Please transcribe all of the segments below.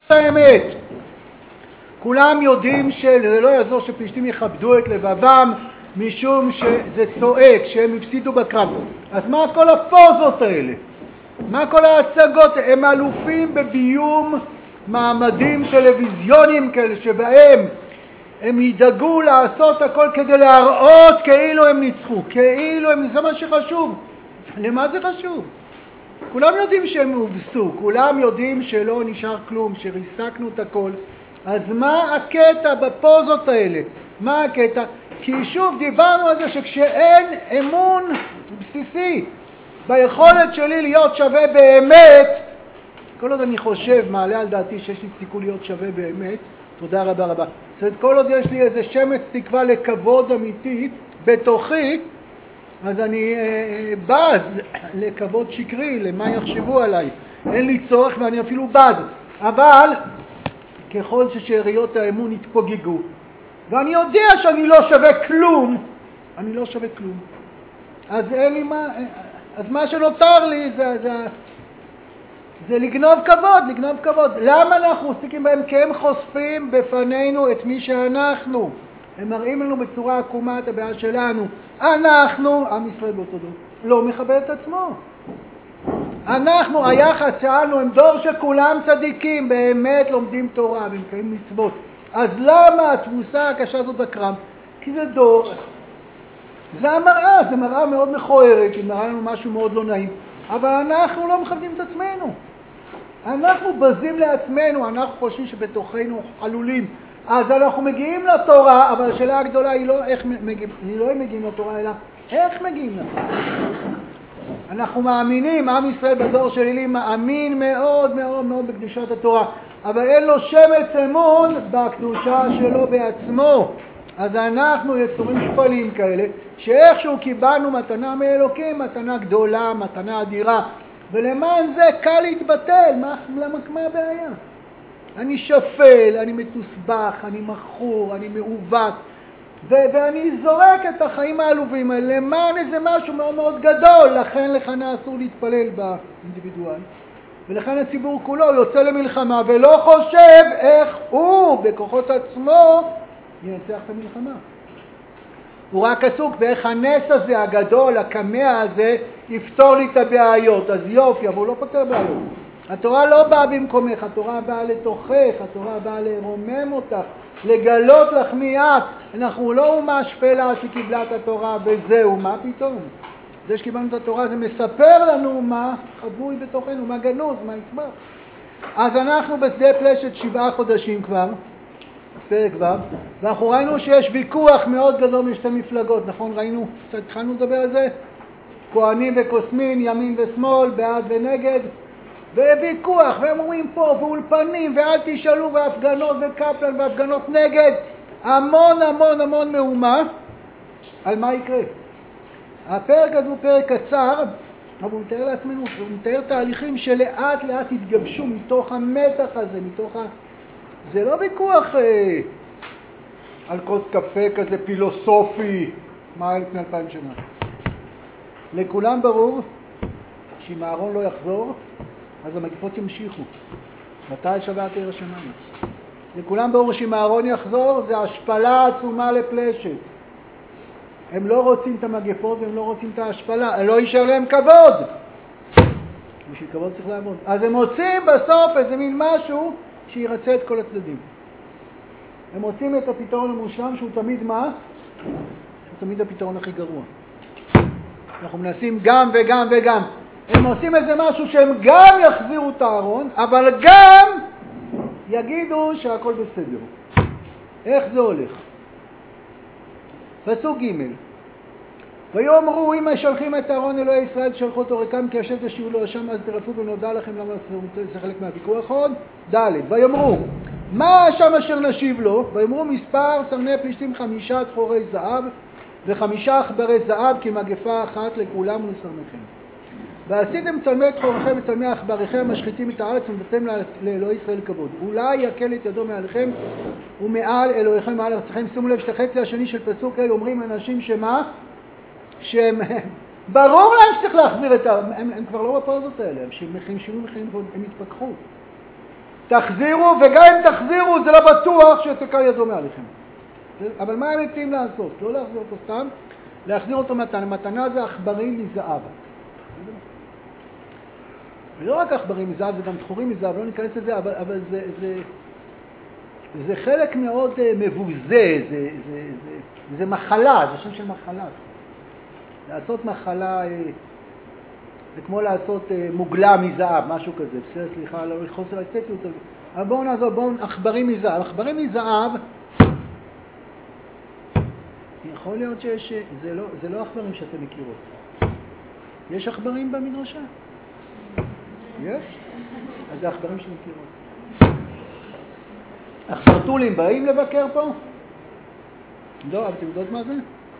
האמת. כולם יודעים שזה לא יעזור שפלישתים יכבדו את לבבם, משום שזה צועק, שהם הפסידו בקרב. אז מה כל הפוזות האלה? מה כל ההצגות? הם אלופים בביום מעמדים טלוויזיוניים כאלה, שבהם הם ידאגו לעשות הכל כדי להראות כאילו הם ניצחו, כאילו הם... זה מה שחשוב. למה זה חשוב? כולם יודעים שהם הובסו, כולם יודעים שלא נשאר כלום, שריסקנו את הכל. אז מה הקטע בפוזות האלה? מה הקטע? כי שוב דיברנו על זה שכשאין אמון בסיסי ביכולת שלי להיות שווה באמת, כל עוד אני חושב, מעלה על דעתי שיש לי סיכוי להיות שווה באמת, תודה רבה רבה. זאת אומרת, כל עוד יש לי איזה שמץ תקווה לכבוד אמיתי בתוכי, אז אני בז לכבוד שקרי, למה יחשבו עליי. אין לי צורך ואני אפילו בז. אבל ככל ששאריות האמון יתפוגגו, ואני יודע שאני לא שווה כלום, אני לא שווה כלום. אז אין לי מה, אז מה שנותר לי זה לגנוב כבוד, לגנוב כבוד. למה אנחנו עוסקים בהם? כי הם חושפים בפנינו את מי שאנחנו. הם מראים לנו בצורה עקומה את הבעיה שלנו. אנחנו, עם ישראל באותו דור, לא מכבד את עצמו. אנחנו, היחס שלנו, הם דור שכולם צדיקים, באמת לומדים תורה ומקיים מצוות. אז למה התבוסה הקשה הזאת בקרב? כי זה דור, זה המראה, זה מראה מאוד מכוערת, היא מראה לנו משהו מאוד לא נעים. אבל אנחנו לא מכבדים את עצמנו. אנחנו בזים לעצמנו, אנחנו חושבים שבתוכנו חלולים. אז אנחנו מגיעים לתורה, אבל השאלה הגדולה היא לא איך מגיעים, היא לא מגיעים לתורה, אלא איך מגיעים לתורה. אנחנו מאמינים, עם ישראל בדור של אלי מאמין מאוד מאוד מאוד בקדושת התורה, אבל אין לו שמץ אמון בקדושה שלו בעצמו. אז אנחנו יצורים שפלים כאלה, שאיכשהו קיבלנו מתנה מאלוקים, מתנה גדולה, מתנה אדירה, ולמען זה קל להתבטל. מה הבעיה? אני שפל, אני מתוסבך, אני מכור, אני מעוות, ואני זורק את החיים העלובים האלה למען איזה משהו מאוד מאוד גדול. לכן לכנה אסור להתפלל באינדיבידואל, ולכן הציבור כולו יוצא למלחמה ולא חושב איך הוא בכוחות עצמו ינצח את המלחמה. הוא רק עסוק באיך הנס הזה הגדול, הקמע הזה, יפתור לי את הבעיות. אז יופי, אבל הוא לא פותר בעיות. התורה לא באה במקומך, התורה באה לתוכך, התורה באה לרומם אותך, לגלות לך מיד. אנחנו לא אומה שפלה שקיבלה את התורה וזהו, מה פתאום? זה שקיבלנו את התורה זה מספר לנו מה חבוי בתוכנו, מה גנוז, מה יצמח. אז אנחנו בשדה פלשת 7 חודשים כבר, פרק ו', ואנחנו ראינו שיש ויכוח מאוד גדול משתי מפלגות, נכון? ראינו, קצת התחלנו לדבר על זה, כהנים וקוסמים, ימין ושמאל, בעד ונגד, וויכוח, והם אומרים פה, ואולפנים, ואל תשאלו, והפגנות וקפלן, והפגנות נגד, המון המון המון מהומה. על מה יקרה? הפרק הזה הוא פרק קצר, אבל הוא מתאר לעצמנו, הוא מתאר תהליכים שלאט לאט התגבשו מתוך המתח הזה, זה לא ויכוח על כוס קפה כזה פילוסופי, מה היה לפני 2000 שנה. לכולם ברור שאם הארון לא יחזור, אז המגפות ימשיכו. מתי שבת עיר השמיים? לכולם ברור שאם הארון יחזור, זה השפלה עצומה לפלשת. הם לא רוצים את המגפות והם לא רוצים את ההשפלה, לא יישאר להם כבוד. בשביל כבוד צריך לעבוד. אז הם מוצאים בסוף איזה מין משהו שירצה את כל הצדדים. הם מוצאים את הפתרון המושלם שהוא תמיד מה? שהוא תמיד הפתרון הכי גרוע. אנחנו מנסים גם וגם וגם. הם עושים איזה משהו שהם גם יחזירו את הארון, אבל גם יגידו שהכל בסדר. איך זה הולך? פסוק ג' ויאמרו אם משלחים את הארון אלוהי ישראל שלחו אותו ריקם כי השם תשיבו לו שם אז תרפו ונודע לכם למה זה חלק מהוויכוח. עוד ד' ויאמרו מה שם אשר נשיב לו? ויאמרו מספר סרני פלישתים 5 תחורי זהב ו5 עכברי זהב כי מגפה אחת לכולם ולסרניכם. ועשיתם צלמי תחוריכם וצלמי עכבריכם משחיתים את הארץ ונתתם לאלוהי ישראל כבוד. אולי יקל את ידו מעליכם ומעל אלוהיכם מעל ארצכם. שימו לב שחצי השני של פסוק אלה אומרים אנשים שמה? שהם ברור להם שצריך להחזיר את הם כבר לא בפרזות האלה, הם שינוי מחירים הם התפכחו. תחזירו, וגם אם תחזירו זה לא בטוח שתקל ידו מעליכם. אבל מה הם מציעים לעשות? לא להחזיר אותו סתם, להחזיר אותו מתנה. מתנה זה עכברים מזהב. ולא רק עכברים מזהב, זה גם תחורים מזהב, לא ניכנס לזה, אבל זה חלק מאוד מבוזה, זה מחלה, זה שם של מחלה. לעשות מחלה, זה כמו לעשות מוגלה מזהב, משהו כזה, בסדר, סליחה, לא חוסר אסתטיות, אבל בואו נעזור, עכברים מזהב. עכברים מזהב, יכול להיות זה לא עכברים שאתם מכירות. יש עכברים במדרשה? יש? אז זה עכברים שמכירות. החרטולים באים לבקר פה? לא, אבל אתם יודעות מה זה?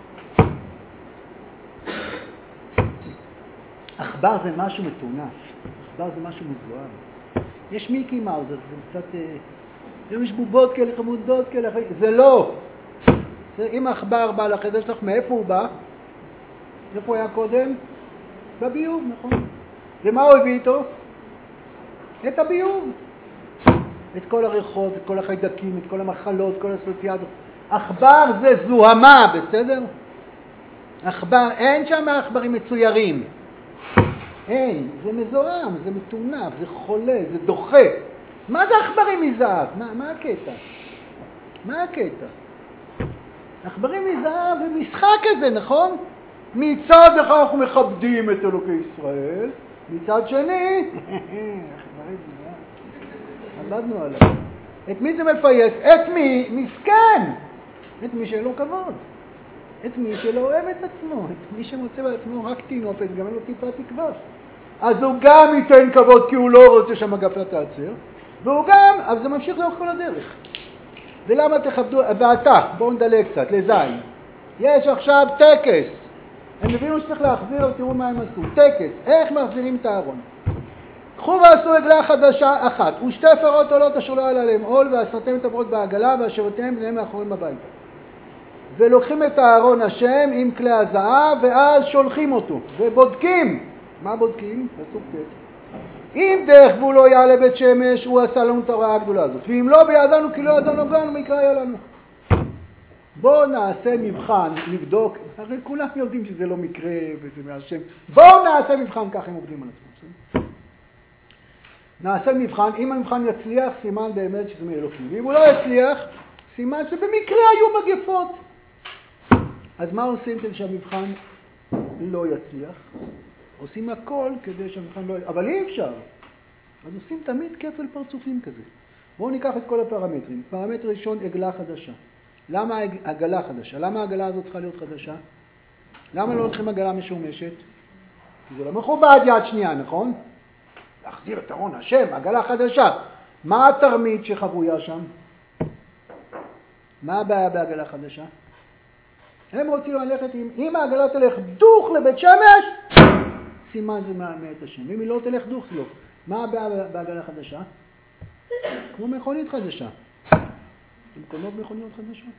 עכבר זה משהו מטונף, עכבר זה משהו מזוהר. יש מיקי מאוזר, זה קצת... יש בובות כאלה, חמודות כאלה, זה לא. אם העכבר בא לחדר שלך, מאיפה הוא בא? איפה הוא היה קודם? בביוב, נכון. ומה הוא הביא איתו? את הביוב. את כל הריחות, את כל החיידקים, את כל המחלות, את כל האסוציאציות. עכבר זה זוהמה, בסדר? עכבר, אין שם עכברים מצוירים. אין, זה מזוהם, זה מטונף, זה חולה, זה דוחה. מה זה עכברים מזהב? מה הקטע? מה הקטע? עכברים מזהב זה משחק כזה, נכון? מצד אחד אנחנו מכבדים את אלוקי ישראל, מצד שני, עכברים מזהב. עבדנו עליו. את מי זה מפייס? את מי? מסכן. את מי שאין לו כבוד. את מי שלא אוהב את עצמו. את מי שמוצא בעצמו רק תינופת, גם אין לו טיפה תקווה. אז הוא גם ייתן כבוד כי הוא לא רוצה שהמגפה תעצר, והוא גם, אבל זה ממשיך לאורך כל הדרך. ולמה תכבדו, ואתה, בואו נדלג קצת, לזין. יש עכשיו טקס. הם הבינו שצריך להחזיר, תראו מה הם עשו. טקס, איך מחזירים את הארון? קחו ועשו עגלה חדשה אחת, ושתי פרות עולות אשר לא עלה להם עול, ועשרתם את הפרות בעגלה, ואשרתם בניהם מאחורים הביתה. ולוקחים את הארון השם עם כלי הזהב, ואז שולחים אותו, ובודקים. מה בודקים? פסוק ט'. אם דרך והוא לא יעלה בית שמש, הוא עשה לנו את הרעה הגדולה הזאת. ואם לא בידענו, כי לא ידענו גם, מה יקרה לנו? בואו נעשה מבחן, נבדוק, הרי כולם יודעים שזה לא מקרה וזה מהשם. בואו נעשה מבחן, ככה הם עובדים על עצמם. נעשה מבחן, אם המבחן יצליח, סימן באמת שזה מאלוקים. ואם הוא לא יצליח, סימן שבמקרה היו מגפות. אז מה עושים כדי שהמבחן לא יצליח? עושים הכל כדי שהמבחן לא... אבל אי אפשר. אז עושים תמיד כפל פרצופים כזה. בואו ניקח את כל הפרמטרים. פרמטר ראשון, עגלה חדשה. למה עגלה חדשה? למה העגלה הזאת צריכה להיות חדשה? למה לא הולכים עגלה משומשת? כי זה לא מכובד יד שנייה, נכון? להחזיר את ארון השם, עגלה חדשה. מה התרמית שחבויה שם? מה הבעיה בעגלה חדשה? הם רוצים ללכת אם העגלה תלך דוך לבית שמש, סימן זה מאת השם. אם היא לא תלך דוך, לא. מה הבעיה בעגלה חדשה? כמו מכונית חדשה. אתם קונות מכוניות חדשות?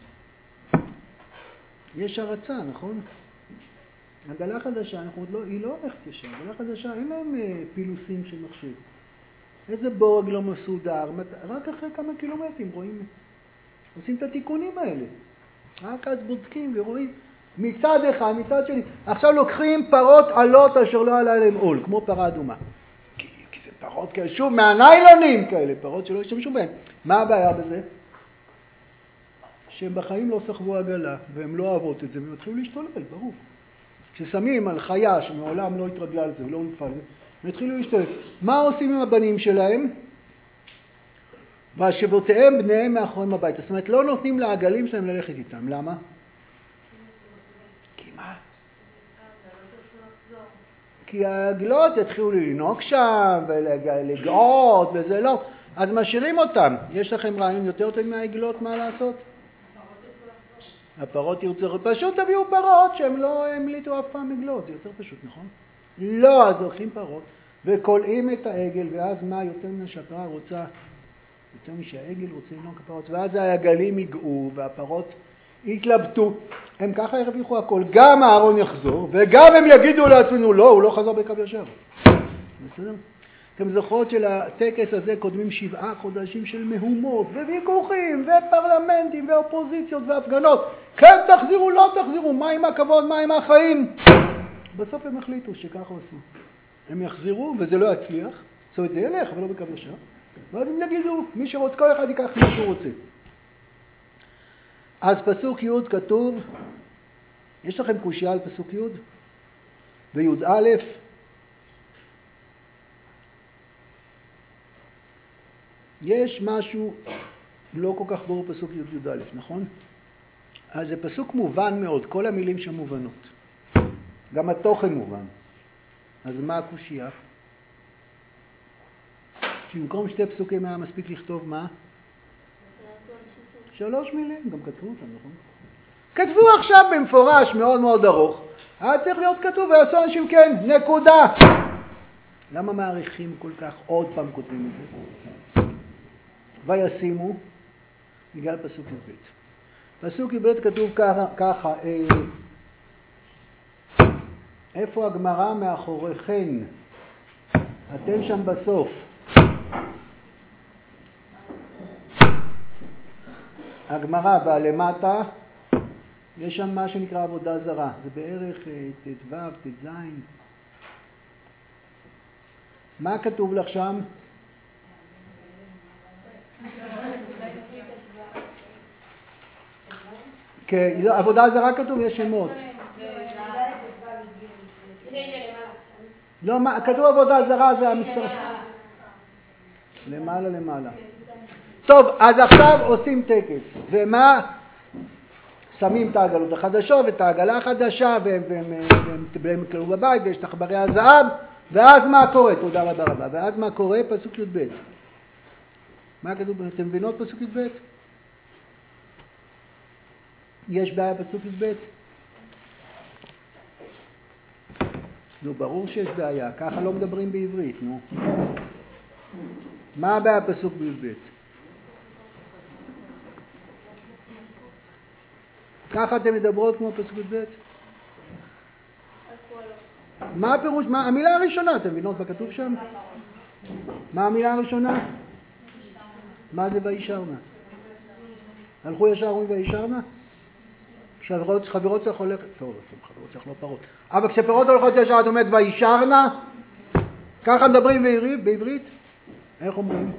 יש הרצה, נכון? עגלה חדשה, היא לא הולכת ישר. עגלה חדשה, אין להם פילוסים של מחשב. איזה בורג לא מסודר. רק אחרי כמה קילומטרים רואים, עושים את התיקונים האלה. רק אז בודקים ורואים. מצד אחד, מצד שני. עכשיו לוקחים פרות עלות אשר לא עלה להם עול, כמו פרה אדומה. כי זה פרות כאלה, שוב, מהניילונים כאלה, פרות שלא ישתמשו בהן. מה הבעיה בזה? שהם בחיים לא סחבו עגלה, והם לא אוהבות את זה, והם התחילו להשתולל, ברור. כששמים על חיה שמעולם לא התרגלה על זה ולא נתפל על זה, הם התחילו להשתולל. מה עושים עם הבנים שלהם? והשבותיהם בניהם מאחורים הביתה. זאת אומרת, לא נותנים לעגלים שלהם ללכת איתם. למה? כמעט. כי העגלות יתחילו לנהוג שם ולגעות וזה לא. אז משאירים אותם. יש לכם רעיון יותר טוב מהעגלות מה לעשות? הפרות ירצו, פשוט תביאו פרות שהם לא המליטו אף פעם עגלות, זה יותר פשוט, נכון? לא, אז לוקחים פרות וקולעים את העגל, ואז מה יותר מן שהפרה רוצה, יותר משהעגל רוצה לנהוג הפרות, ואז העגלים יגעו והפרות יתלבטו, הם ככה ירוויחו הכל, גם הארון יחזור, וגם הם יגידו לעצמנו, לא, הוא לא חזר בקו ישר. בסדר? אתם זוכרות שלטקס הזה קודמים 7 חודשים של מהומות וויכוחים ופרלמנטים ואופוזיציות והפגנות. כן תחזירו, לא תחזירו, מה עם הכבוד, מה עם החיים? בסוף הם החליטו שככה עושים. הם יחזירו וזה לא יצליח, זאת אומרת זה ילך אבל לא בקו ישר. ואז הם יגידו, מי שרוצה, כל אחד ייקח מה שהוא רוצה. אז פסוק י' כתוב, יש לכם קושיה על פסוק י' וי' א', יש משהו לא כל כך ברור פסוק י' א', נכון? אז זה פסוק מובן מאוד, כל המילים שם מובנות. גם התוכן מובן. אז מה הקושיה? שבמקום 2 פסוקים היה מספיק לכתוב מה? 3 מילים, גם כתבו אותם, נכון? כתבו עכשיו במפורש מאוד מאוד ארוך. היה צריך להיות כתוב, ויעשו אנשים כן, נקודה. למה מעריכים כל כך עוד פעם כותבים את זה? וישימו, בגלל פסוק י"ב. פסוק י"ב כתוב ככה, איפה הגמרא מאחוריכן? אתם שם בסוף. הגמרא בלמטה, יש שם מה שנקרא עבודה זרה. זה בערך ט"ו, ט"ז. מה כתוב לך שם? כן, עבודה זרה כתוב, יש שמות. לא, כתוב עבודה זרה, זה המספר. למעלה. טוב, אז עכשיו עושים טקס. ומה? שמים את העגלות החדשות ואת העגלה החדשה, והם קראו בבית, ויש את עכברי הזהב, ואז מה קורה? תודה רבה רבה. ואז מה קורה? פסוק י"ב. מה כתוב? אתם מבינות פסוק י"ב? יש בעיה פסוק י"ב? נו, ברור שיש בעיה, ככה לא מדברים בעברית, נו. מה הבעיה פסוק י"ב? ככה אתם מדברות כמו פסוק י"ב? מה הפירוש? מה המילה הראשונה? אתם מבינות מה כתוב שם? מה המילה הראשונה? מה זה וישרנה? הלכו ישר אומרים וישרנה? כשחברות צריך הולכת, טוב, חברות צריך לא פרות. אבל כשפירות הולכות ישר את אומרת וישרנה? ככה מדברים בעברית? איך אומרים?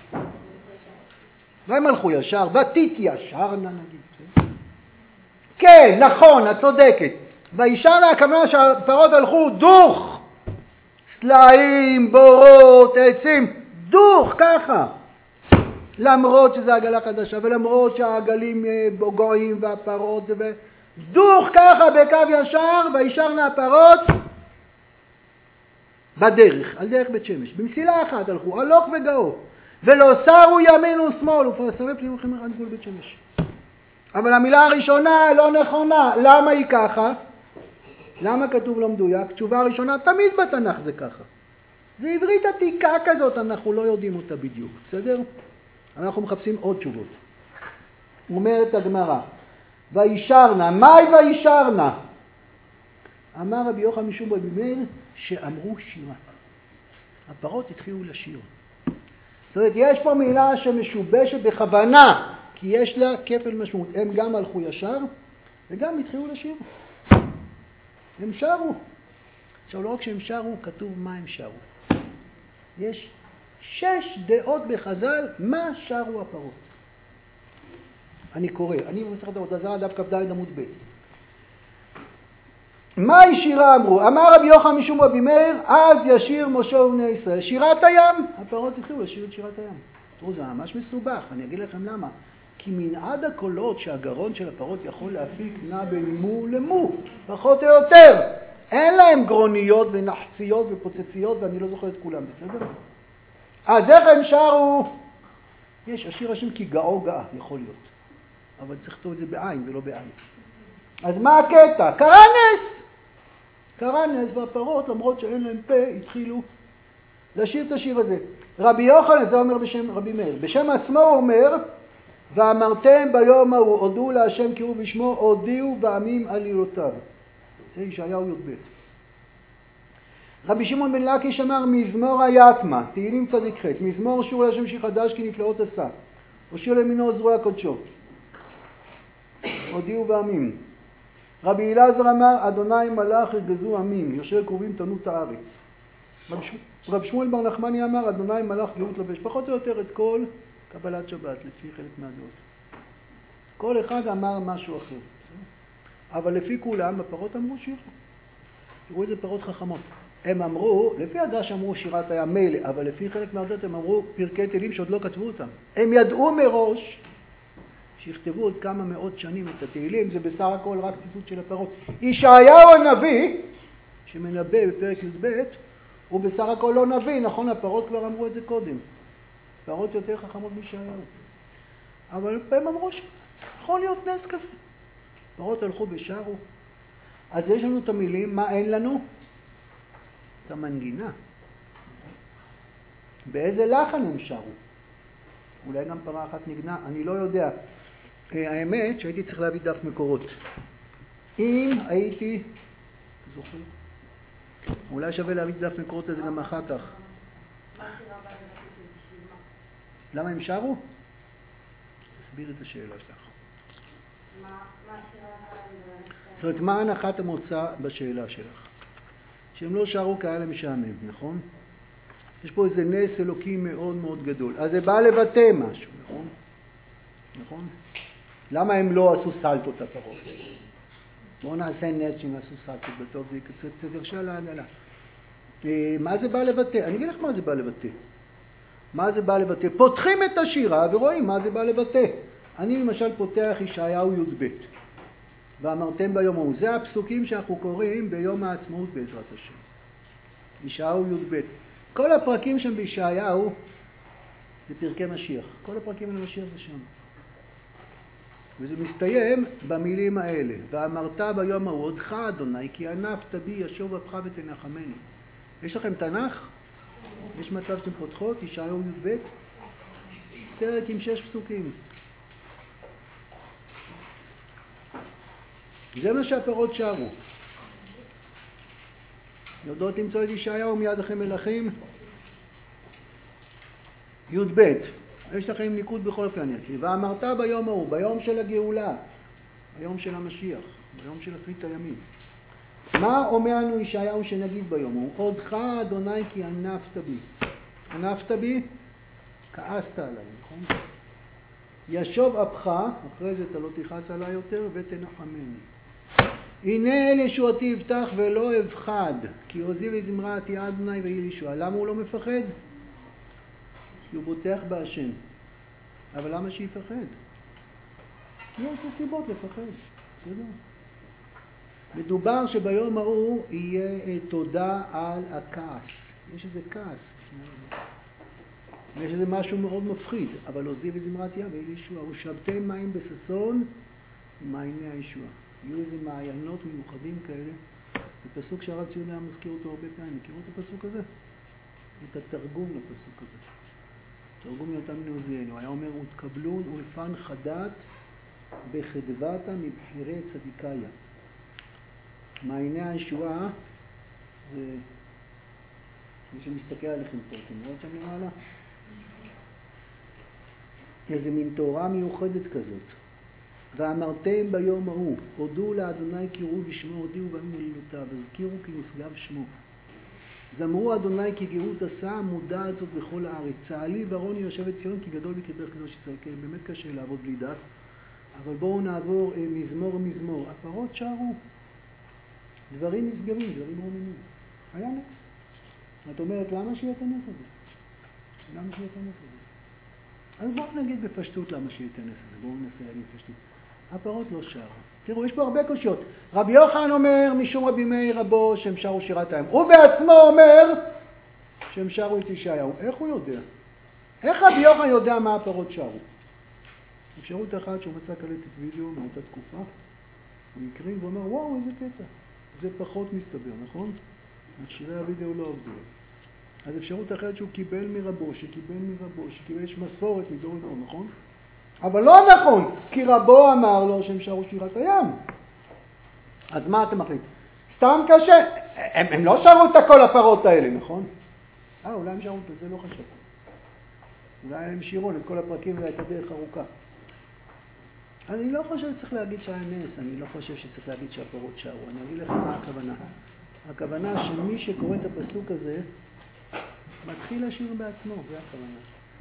והם הלכו ישר, ותתיישרנה נגיד. כן, נכון, את צודקת. וישרנה הכוונה שהפירות הלכו דוך. סלעים, בורות, עצים, דוך ככה. למרות שזה עגלה חדשה ולמרות שהעגלים גויים והפרות דוך ככה בקו ישר וישרנה הפרות בדרך, על דרך בית שמש. במסילה אחת הלכו, הלוך וגאו, ולא סרו ימין ושמאל ופרסמי פנים וחמר עד גבול בית שמש. אבל המילה הראשונה לא נכונה. למה היא ככה? למה כתוב לא מדויק? תשובה הראשונה, תמיד בתנ"ך זה ככה. זה עברית עתיקה כזאת, אנחנו לא יודעים אותה בדיוק, בסדר? אנחנו מחפשים עוד תשובות. אומרת הגמרא, וישרנה, מהי וישרנה? אמר רבי יוחנן משום רבי מאיר שאמרו שירה. הפרות התחילו לשיר. זאת אומרת, יש פה מילה שמשובשת בכוונה, כי יש לה כפל משמעות. הם גם הלכו ישר וגם התחילו לשיר. הם שרו. עכשיו, לא רק שהם שרו, כתוב מה הם שרו. יש 6 דעות בחז"ל מה שרו הפרות. אני קורא, אני במסכת עבודה זרה דף כ"ד עמוד ב'. מהי שירה אמרו? אמר רבי יוחנן משום רבי מאיר, אז ישיר משה ובני ישראל. שירת הים. הפרות התחילו לשיר את שירת הים. תראו, זה ממש מסובך, אני אגיד לכם למה. כי מנעד הקולות שהגרון של הפרות יכול להפיק נע בין מו למו, פחות או יותר. אין להם גרוניות ונחציות ופוצציות, ואני לא זוכר את כולם, בסדר? אז איך הם שרו? יש, השיר השם כי גאו גאה, יכול להיות. אבל צריך לכתוב את זה בעין ולא בעין. אז מה הקטע? קרה נס! קרה נס, והפרות, למרות שאין להם פה, התחילו לשיר את השיר הזה. רבי יוחנן, זה אומר בשם רבי מאיר. בשם עצמו הוא אומר, ואמרתם ביום ההוא, הודו להשם קראו בשמו, הודיעו בעמים עלילותיו. זה ישעיהו י"ב. רבי שמעון בן לקיש אמר מזמור היתמה, תהילים צדיק ח', מזמור שור להשם שיר חדש כי נפלאות עשה, הושיעו לימינו עזרו לקודשו, הודיעו בעמים. רבי אלעזר אמר אדוני מלאך יגזו עמים, יושב קרובים תנות הארץ. רבי שמואל בר נחמני אמר אדוני מלאך גאות לבש, פחות או יותר את כל קבלת שבת לפי חלק מהדעות. כל אחד אמר משהו אחר, אבל לפי כולם הפרות אמרו שיר. תראו איזה פרות חכמות. הם אמרו, לפי הדש אמרו שירת הים מילא, אבל לפי חלק מהדעות הם אמרו פרקי תהילים שעוד לא כתבו אותם. הם ידעו מראש שיכתבו עוד כמה מאות שנים את התהילים, זה בסך הכל רק ציטוט של הפרות. ישעיהו הנביא, שמנבא בפרק י"ב, הוא בסך הכל לא נביא, נכון? הפרות כבר אמרו את זה קודם. פרות יותר חכמות מישעיהו. אבל הם אמרו שיכול להיות נס כזה. פרות הלכו ושרו. אז יש לנו את המילים, מה אין לנו? את המנגינה. באיזה לחן הם שרו? אולי גם פרה אחת נגנה, אני לא יודע. האמת שהייתי צריך להביא דף מקורות. אם הייתי זוכר, אולי שווה להביא דף מקורות לזה גם אחר כך. למה הם שרו? תסביר את השאלה שלך. זאת אומרת, מה הנחת המוצא בשאלה שלך? שהם לא שרו קהל משעמם, נכון? יש פה איזה נס אלוקי מאוד מאוד גדול. אז זה בא לבטא משהו, נכון? נכון? למה הם לא עשו סלטות הפרות? בואו נעשה נס שהם עשו סלטות בטוב, זה קצת ירשה להנהלה. מה זה בא לבטא? אני אגיד לך מה זה בא לבטא. מה זה בא לבטא? פותחים את השירה ורואים מה זה בא לבטא. אני למשל פותח ישעיהו י"ב. ואמרתם ביום ההוא. זה הפסוקים שאנחנו קוראים ביום העצמאות בעזרת השם. ישעיהו י"ב. כל הפרקים שם בישעיהו זה פרקי משיח. כל הפרקים על המשיח זה שם. וזה מסתיים במילים האלה. ואמרת ביום ההוא, עודך אדוני, כי ענפת בי ישוב אפך ותנחמני. יש לכם תנ"ך? יש מצב שאתם פותחות, ישעיהו י"ב? פרק עם 6 פסוקים. זה מה שהפרות שרו. יודעות למצוא את ישעיהו מיד אחרי מלכים? י"ב. יש לכם ניקוד בכל אופן יש לי. ואמרת ביום ההוא, ביום של הגאולה, ביום של המשיח, ביום של אחרית הימים. מה אומר לנו ישעיהו שנגיד ביום ההוא? עודך אדוני כי ענפת בי. ענפת בי? כעסת עליי, נכון? ישוב אפך, אחרי זה אתה לא תכעס עליי יותר, ותנחמני. הנה אל ישועתי יבטח ולא אבחד, כי עוזי וזמרה תהיה אדוני ויהי לי ישועה. למה הוא לא מפחד? כי הוא בוטח בהשם. אבל למה שיפחד? יש לו סיבות לפחד, בסדר? מדובר שביום ההוא יהיה תודה על הכעס. יש איזה כעס. יש איזה משהו מאוד מפחיד, אבל עוזי וזמרה תהיה ויהי לי ישועה. ושבתם מים בששון ומעייני הישועה. יהיו איזה מעיינות מיוחדים כאלה. זה פסוק שהרב ציון היה מזכיר אותו הרבה פעמים. מכירו את הפסוק הזה? את התרגום לפסוק הזה. תרגום יותם בן עוזיאל. הוא היה אומר, ותקבלון אולפן חדת בחדוותה מבחירי צדיקיה. מעייני הישועה זה מי שמסתכל עליכם פה. אתם רואים שם למעלה? איזה מין תורה מיוחדת כזאת. ואמרתם ביום ההוא, הודו לאדוני קראו בשמו, הודיעו בהם מלילותיו, הזכירו כי נשגב שמו. זמרו אדוני כי גאות עשה, מודעת זאת בכל הארץ. צהלי ורוני יושבת ציון כי גדול בקבר קדוש ישראל. כן, באמת קשה לעבוד בלי דף. אבל בואו נעבור מזמור מזמור. הפרות שרו. דברים נסגרים, דברים רוממים. היה נס. את אומרת, למה שיהיה את הנס הזה? למה שיהיה את הנס הזה? אז בואו נגיד בפשטות למה שיהיה את הנס הזה. בואו ננסה להגיד בפשטות. הפרות לא שרו. תראו, יש פה הרבה קושיות. רבי יוחנן אומר, משום רבי מאיר רבו, שהם שרו שירת הים. הוא בעצמו אומר שהם שרו את ישעיהו. איך הוא יודע? איך רבי יוחנן יודע מה הפרות שרו? אפשרות אחת שהוא מצא קלטת וידאו מאותה תקופה, הוא יקרין ואומר, וואו, איזה קטע. זה פחות מסתבר, נכון? מכשירי הוידאו לא עובדו. אז אפשרות אחרת שהוא קיבל מרבו, שקיבל יש מסורת מדור לדור, נכון? אבל לא נכון, כי רבו אמר לו שהם שרו שירת הים. אז מה אתם מחליט? סתם קשה. הם לא שרו את הכל הפרות האלה, נכון? אולי הם שרו את זה, לא חשוב. אולי הם שירו את כל הפרקים והייתה דרך ארוכה. אני לא חושב שצריך להגיד שהיה נס, אני לא חושב שצריך להגיד שהפרות שרו. אני אגיד לך מה הכוונה. הכוונה שמי שקורא את הפסוק הזה, מתחיל לשיר בעצמו, זה הכוונה.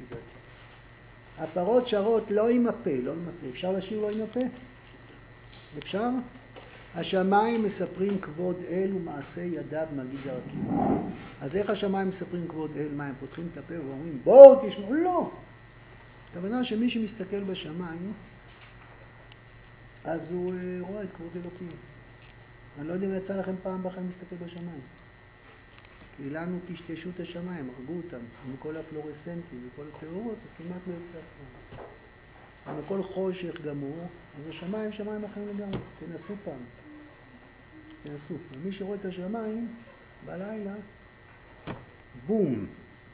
הפרות שרות לא עם הפה, לא עם הפה. אפשר לשיר לא עם הפה? אפשר? השמיים מספרים כבוד אל ומעשה ידיו מגיד הרקיע. אז איך השמיים מספרים כבוד אל? מה, הם פותחים את הפה ואומרים בואו תשמעו? לא! הכוונה שמי שמסתכל בשמיים, אז הוא רואה את כבוד אלוקים. אני לא יודע אם יצא לכם פעם בחיים להסתכל בשמיים. כי לנו תשתשו את השמיים, הרגו אותם, עם כל הפלורסנטים וכל התאורות, אז כמעט לא יוצא אף פעם. אבל כל חושך גמור, אז השמיים שמיים אחרים לגמרי. תנסו פעם. תנסו. ומי שרואה את השמיים, בלילה, בום.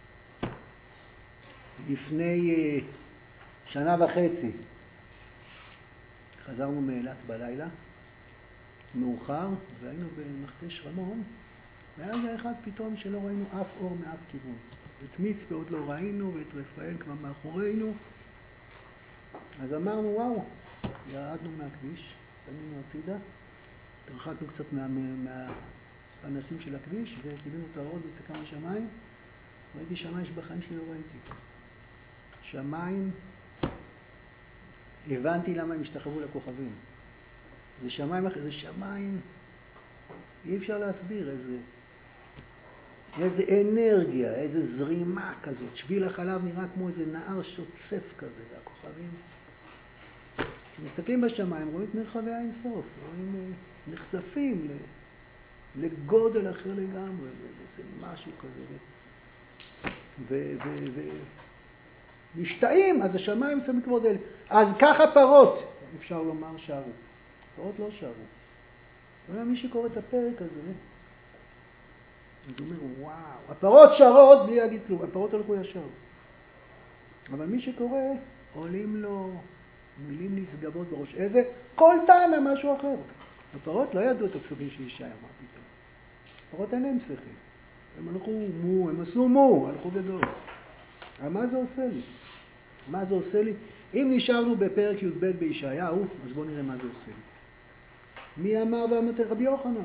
לפני שנה וחצי, חזרנו מאילת בלילה, מאוחר, והיינו במכתש רמון, והיה רגע אחד פתאום שלא ראינו אף אור מאף כיוון. את מצפה עוד לא ראינו, ואת רפאל כבר מאחורינו. אז אמרנו, וואו, ירדנו מהכביש, פנינו הצידה, התרחקנו קצת מהפנסים של הכביש, וקיבלנו את האורות בצקם השמיים. ראיתי שמיים שבחיים שלי לא ראיתי. שמיים, הבנתי למה הם השתחררו לכוכבים. זה שמיים, אי אפשר להסביר איזה אנרגיה, איזה זרימה כזאת. שביל החלב נראה כמו איזה נהר שוצף כזה, והכוכבים. כשמסתכלים בשמיים, רואים את מרחבי האינסוף, רואים נחשפים לגודל אחר לגמרי, זה משהו כזה. משתאים, אז השמיים שמים כבוד אל. אז ככה פרות, אפשר לומר, שרו. פרות לא שרו. אבל מי שקורא את הפרק הזה, אז הוא אומר, וואו, הפרות שרות בלי להגיד כלום, הפרות הלכו ישר. אבל מי שקורא, עולים לו מילים נשגבות בראש. איזה? כל טענה משהו אחר. הפרות לא ידעו את הפסוקים שישי, אמר פתאום. הפרות אין להם שכל. הם הלכו מו, הם עשו מו, הלכו גדול. אבל מה זה עושה לי? מה זה עושה לי? אם נשארנו בפרק י"ב בישעיהו, אז בואו נראה מה זה עושה לי. מי אמר ואמרתם? רבי יוחנן.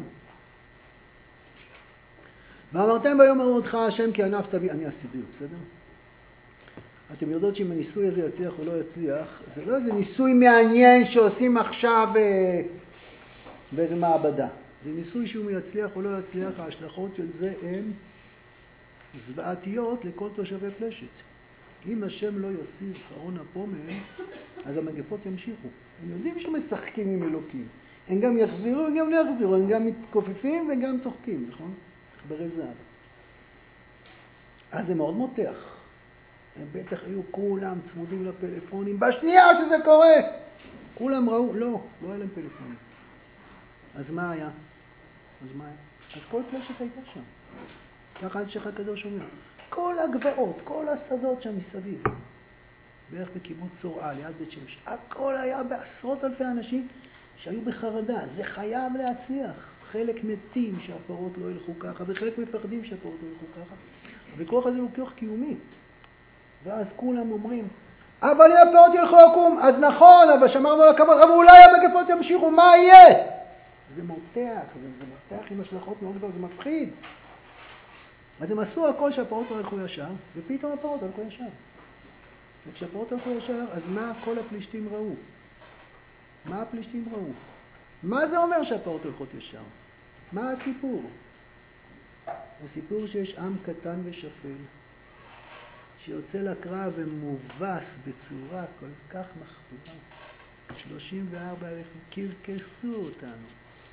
ואמרתם ביום הראותך השם כי ענף תביא, אני אסביר, בסדר? אתם יודעות שאם הניסוי הזה יצליח או לא יצליח, זה לא איזה ניסוי מעניין שעושים עכשיו באיזה מעבדה. זה ניסוי שהוא יצליח או לא יצליח, ההשלכות של זה הן זוועתיות לכל תושבי פלשת. אם השם לא יסיר חרון אפו מהם, אז המגפות ימשיכו. הם יודעים שמשחקים עם אלוקים. הם גם יחזירו, הם גם לא יחזירו, הם גם מתכופפים וגם צוחקים, נכון? עכברי זהב. אז זה מאוד מותח. הם בטח היו כולם צמודים לפלאפונים. בשנייה שזה קורה! כולם ראו, לא היה להם פלאפונים. אז מה היה? אז כל פלשת הייתה שם. ככה אנשיך הקדוש אומר. כל הגבעות, כל השדות שם מסביב. בערך בקיבוץ צורעה, ליד בית שמש. הכל היה בעשרות אלפי אנשים שהיו בחרדה. זה חייב להצליח. חלק מתים שהפרות לא ילכו ככה, וחלק מפחדים שהפרות לא ילכו ככה. וכוח הזה הוא כוח קיומי. ואז כולם אומרים, אבל אם הפרות ילכו לקום, אז נכון, אבל שמרנו על הכבוד, אבל אולי המגפות ימשיכו, מה יהיה? זה מותח, זה מותח עם השלכות מאוד גדולות, זה מפחיד. אז הם עשו הכל שהפרות לא הלכו ישר, ופתאום הפרות הלכו ישר. וכשהפרות הלכו ישר, אז מה כל הפלישתים ראו? מה הפלישתים ראו? מה זה אומר שהפרות הולכות ישר? מה הסיפור? הסיפור שיש עם קטן ושפל, שיוצא לקרב ומובס בצורה כל כך מחפירה. 34,000 קרקסו אותנו.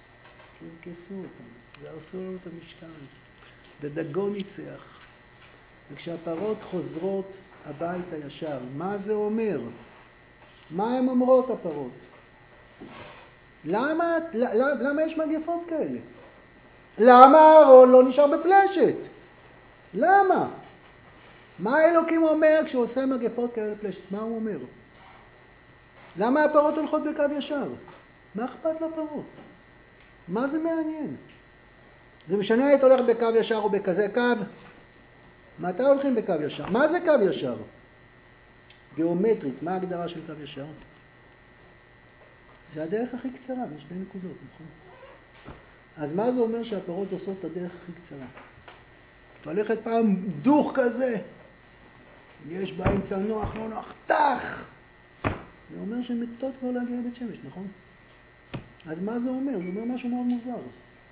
והרסו לנו את המשכן. ודגון ניצח. וכשהפרות חוזרות הביתה ישר, מה זה אומר? מה הן אומרות הפרות? למה יש מגפות כאלה? למה הארון לא נשאר בפלשת? למה? מה האלוקים אומר כשהוא עושה מגפות כאלה בפלשת? מה הוא אומר? למה הפרות הולכות בקו ישר? מה אכפת לפרות? מה זה מעניין? זה משנה היית הולך בקו ישר או בכזה קו? מתי הולכים בקו ישר? מה זה קו ישר? גיאומטרית, מה ההגדרה של קו ישר? זה הדרך הכי קצרה, יש שתי נקודות, נכון? אז מה זה אומר שהפרות עושות את הדרך הכי קצרה? תלכת פעם דוך כזה, יש באמצע נוח, לא נוח, תח! זה אומר שהן מקצות כבר להגיע לבית שמש, נכון? אז מה זה אומר? זה אומר משהו מאוד מוזר.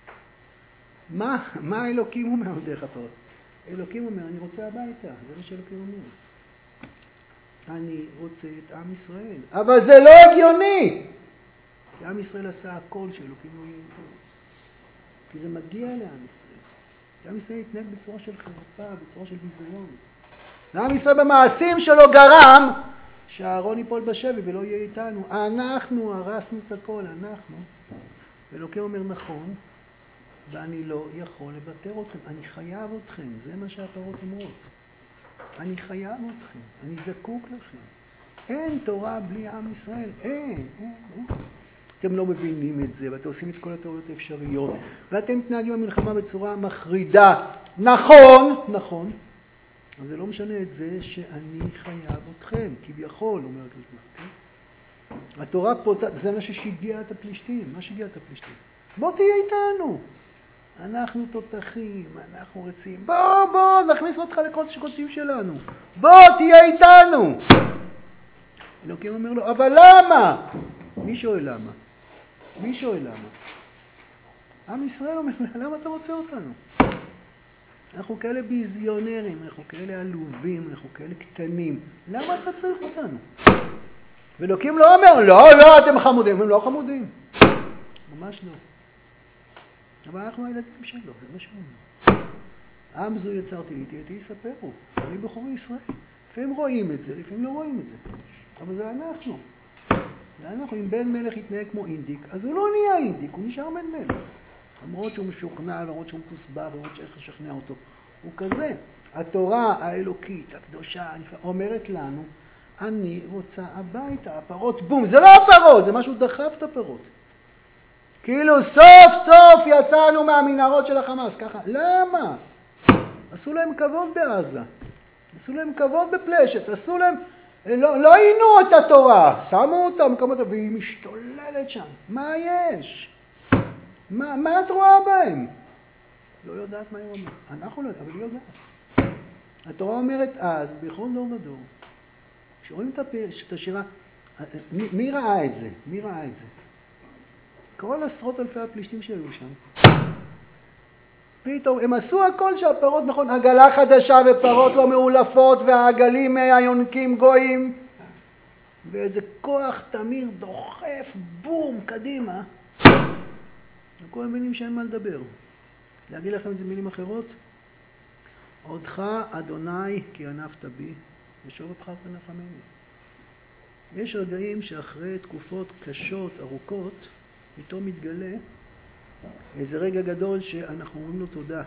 מה אלוקים אומר דרך הפרות? אלוקים אומר, אני רוצה הביתה, זה מה שאלוקים אומר. אני רוצה את עם ישראל. אבל זה לא הגיוני! כי עם ישראל עשה הכל שאלוקים לא יהיה איתו. כי זה מגיע לעם ישראל. כי עם ישראל יתנהג בצורה של חרפה, בצורה של ביזיון. ועם ישראל במעשים שלו גרם שהארון ייפול בשבי ולא יהיה איתנו. אנחנו הרסנו את הכל, אנחנו. ואלוקים אומר נכון, ואני לא יכול לוותר אתכם. אני חייב אתכם, זה מה שהפרות אומרות. אני חייב אתכם, אני זקוק לכם. אין תורה בלי עם ישראל, אין. אתם לא מבינים את זה, ואתם עושים את כל התיאוריות האפשריות, ואתם מתנהגים במלחמה בצורה מחרידה. נכון. אבל זה לא משנה את זה שאני חייב אתכם, כביכול, אומר הקדוש ברוך הוא. התורה פה, זה מה ששיגע את הפלישתים. מה שיגע את הפלישתים? בוא תהיה איתנו. אנחנו תותחים, אנחנו רצים. בוא, נכניס אותך לקודש הקודשים שלנו. בוא, תהיה איתנו. אלוקים אומר לו, אבל למה? מי שואל למה? עם ישראל אומר, למה אתה רוצה אותנו? אנחנו כאלה ביזיונרים, אנחנו כאלה עלובים, אנחנו כאלה קטנים. למה אתה צריך אותנו? ואלוקים לא אומר, לא, אתם חמודים. הם לא חמודים. ממש לא. אבל אנחנו הילדים שלו, זה מה שהוא אומר. עם זו יצרתי לי, תהייתי יספרו. אני בחור ישראל. לפעמים רואים את זה, לפעמים לא רואים את זה. אבל זה אנחנו. אם בן מלך יתנהג כמו אינדיק, אז הוא לא נהיה אינדיק, הוא נשאר בן מלך. למרות שהוא משוכנע, למרות שהוא מקוסבר, למרות שאיך לשכנע אותו. הוא כזה. התורה האלוקית, הקדושה, אומרת לנו, אני רוצה הביתה, הפרות, בום, זה לא הפרות, זה משהו דחף את הפרות. כאילו סוף סוף יצאנו מהמנהרות של החמאס, ככה. למה? עשו להם כבוד בעזה, עשו להם כבוד בפלשת, עשו להם, לא עינו את התורה, שמו אותם כמות, והיא משתוללת שם. מה יש? מה את רואה בהם? לא יודעת מה היא אומרת. אנחנו לא יודעת, אבל היא יודעת. התורה אומרת אז, בכל דור ודור, כשרואים את השירה, מי ראה את זה? כל עשרות אלפי הפלישתים שהיו שם. פתאום, הם עשו הכל שהפרות, נכון, עגלה חדשה ופרות לא מאולפות, והעגלים היונקים גויים, ואיזה כוח תמיר דוחף, בום, קדימה. וכל מינים שאין מה לדבר. להגיד לכם את זה מילים אחרות? עודך, אדוני, כי ענפת בי, ושוב בחרת נחמני. יש רגעים שאחרי תקופות קשות, ארוכות, פתאום מתגלה איזה רגע גדול שאנחנו אומרים לו תודה.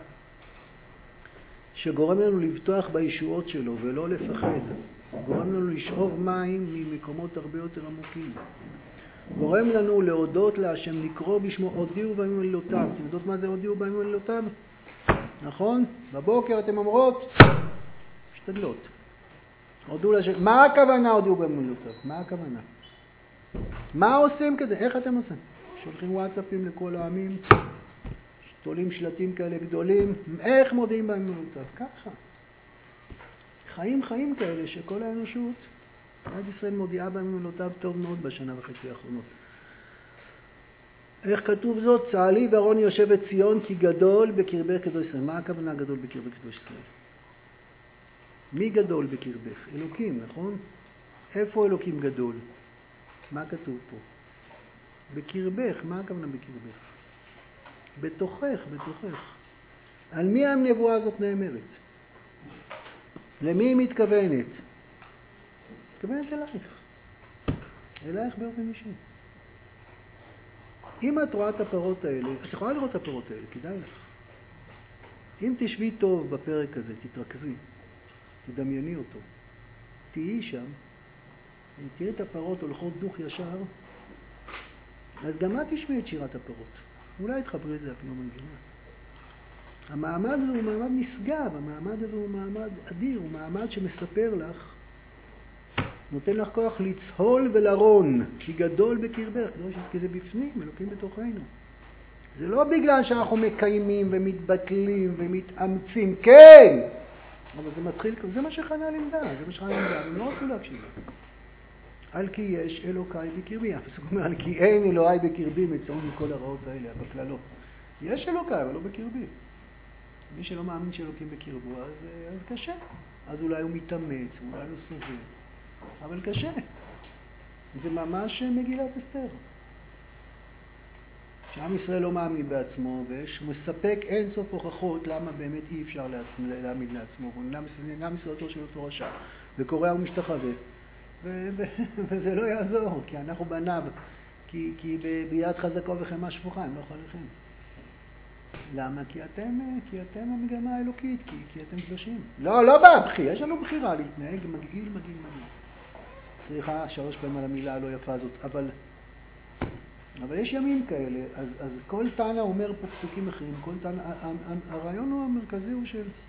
שגורם לנו לבטוח בישועות שלו ולא לפחד. גורם לנו לשאוב מים ממקומות הרבה יותר עמוקים. גורם לנו להודות להשם, לקרוא בשמו, הודיעו בהם אלילותיו. אתם יודעות מה זה הודיעו בהם אלילותיו? נכון? בבוקר אתם אומרות, משתדלות. הודיעו להשם. מה הכוונה הודיעו בהם אלילותיו? מה הכוונה? מה עושים כזה? איך אתם עושים? שולחים וואטסאפים לכל העמים, תולים שלטים כאלה גדולים, איך מודיעים בהם אלילותיו? ככה. חיים כאלה שכל האנושות, עד ישראל מודיעה בהם אלילותיו טוב מאוד בשנה וחצי האחרונות. איך כתוב זאת? צהלי וארוני יושב את ציון כי גדול בקרבך קדוש ישראל. מה הכוונה גדול בקרבך קדוש ישראל? מי גדול בקרבך? אלוקים, נכון? איפה אלוקים גדול? מה כתוב פה? בקרבך. מה הכוונה בקרבך? בתוכך. על מי הנבואה הזאת נאמרת? למי היא מתכוונת? מתכוונת אלייך באופן אישי. אם את רואה את הפרות האלה, את יכולה לראות את הפרות האלה, כדאי לך. אם תשבי טוב בפרק הזה, תתרכזי, תדמייני אותו, תהיי שם, תראי את הפרות הולכות דוך ישר, אז גם את תשמעי את שירת הפרות. אולי תחברי את זה אפילו מנגינה. המעמד הזה הוא מעמד נשגב, המעמד הזה הוא מעמד אדיר, הוא מעמד שמספר לך, נותן לך כוח לצהול ולרון, כי גדול בקרבך, כי זה בפנים, אלוקים בתוכנו. זה לא בגלל שאנחנו מקיימים ומתבטלים ומתאמצים, כן! אבל זה מתחיל, זה מה שחנה לימדה, זה מה שחנה לימדה, הם לא רצו להקשיב. על כי יש אלוקיי בקרבי, הפסוק אומר, על כי אין אלוהי בקרבי, מצאון מכל הרעות האלה, בכללות. יש אלוקיי, אבל לא בקרבי. מי שלא מאמין שאלוקים בקרבו, אז קשה. אז אולי הוא מתאמץ, אולי הוא סובל. אבל קשה. זה ממש מגילת אסתר. שעם ישראל לא מאמין בעצמו, והוא מספק אין סוף הוכחות למה באמת אי אפשר להאמין לעצמו. הוא נהנה מסעדתו של אותו רשע, וקורא ומשתחווה. וזה לא יעזור, כי אנחנו בניו, כי ביד חזקו וחמה שפוכה, הם לא יכולים. למה? כי אתם המגמה האלוקית, כי אתם קדושים. לא בבחי, יש לנו בחירה להתנהג מגעיל. סליחה, 3 פעמים על המילה הלא יפה הזאת, אבל יש ימים כאלה, אז כל תנא אומר פה פסוקים אחרים, הרעיון הוא המרכזי הוא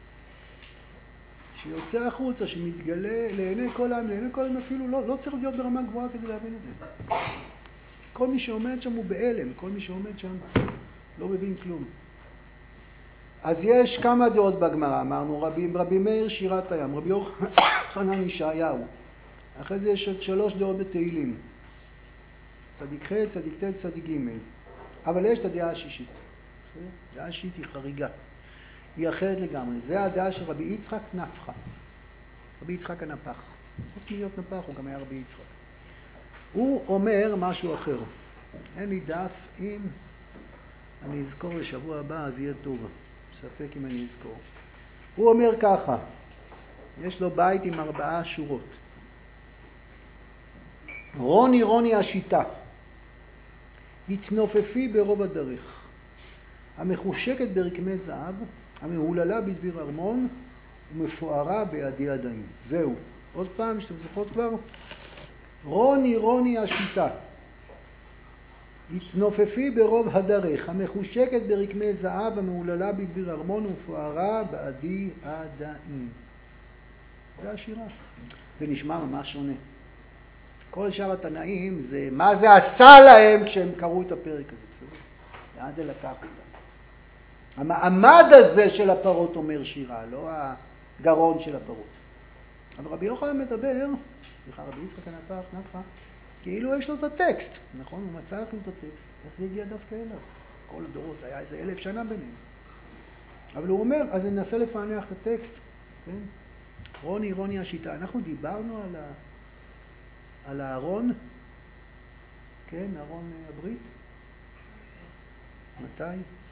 שיוצא החוצה, שמתגלה לעיני כל העם, אפילו לא צריך להיות ברמה גבוהה כדי להבין את זה. כל מי שעומד שם הוא בהלם, כל מי שעומד שם לא מבין כלום. אז יש כמה דעות בגמרא, אמרנו, רבי מאיר שירת הים, רבי יוחנן ישעיהו. אחרי זה יש עוד 3 דעות בתהילים. צדיק ח', צדיק ט', צדיק ג'. אבל יש את הדעה השישית. הדעה השישית היא חריגה. היא אחרת לגמרי. זה הדעה של רבי יצחק נפחא. רבי יצחק הנפח. חוץ מלהיות נפח, הוא גם היה רבי יצחק. הוא אומר משהו אחר. אין לי דף, אם אני אזכור לשבוע הבא, אז יהיה טוב. ספק אם אני אזכור. הוא אומר ככה, יש לו בית עם 4 שורות. רוני השיטה, התנופפי ברוב הדרך, המחושקת ברקמי זהב, המהוללה בדביר ארמון, ומפוארה בידי ידיים. זהו. עוד פעם, שאתם זוכרות כבר? רוני השיטה, התנופפי ברוב הדרך, המחושקת ברקמי זהב, המהוללה בדביר ארמון, ומפוארה בידי ידיים. זה השירה. זה נשמע ממש שונה. כל שאר התנאים זה מה זה עשה להם כשהם קראו את הפרק הזה. בסדר? לאן זה לקח אותם. המעמד הזה של הפרות אומר שירה, לא הגרון של הפרות. אבל רבי יוחנן מדבר, רבי יצחק הנפחא, כאילו יש לו את הטקסט, נכון? הוא מצא לכם את הטקסט, איך זה הגיע דווקא אליו? כל הדורות, היה איזה 1000 שנה ביניהם. אבל הוא אומר, אז ננסה לפענח את הטקסט, כן? רוני השיטה. אנחנו דיברנו על הארון, כן, ארון הברית. מתי?